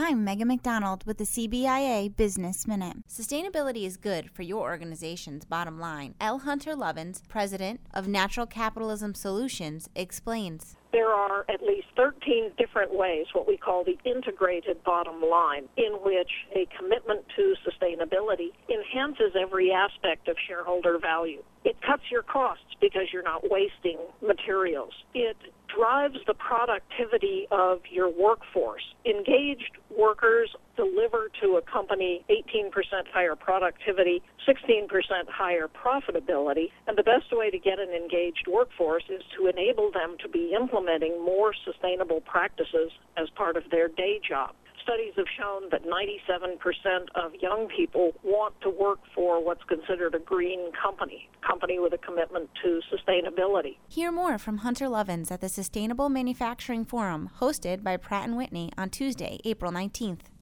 I'm Megan McDonald with the CBIA Business Minute. Sustainability is good for your organization's bottom line. L. Hunter Lovins, president of Natural Capitalism Solutions, explains. There are at least 13 different ways, what we call the integrated bottom line, in which a commitment to sustainability enhances every aspect of shareholder value. It cuts your costs because you're not wasting materials. It drives the productivity of your workforce. Engaged workers deliver to a company 18% higher productivity, 16% higher profitability, and the best way to get an engaged workforce is to enable them to be implementing more sustainable practices as part of their day job. Studies have shown that 97% of young people want to work for what's considered a green company with a commitment to sustainability. Hear more from Hunter Lovins at the Sustainable Manufacturing Forum, hosted by Pratt & Whitney on Tuesday, April 19th.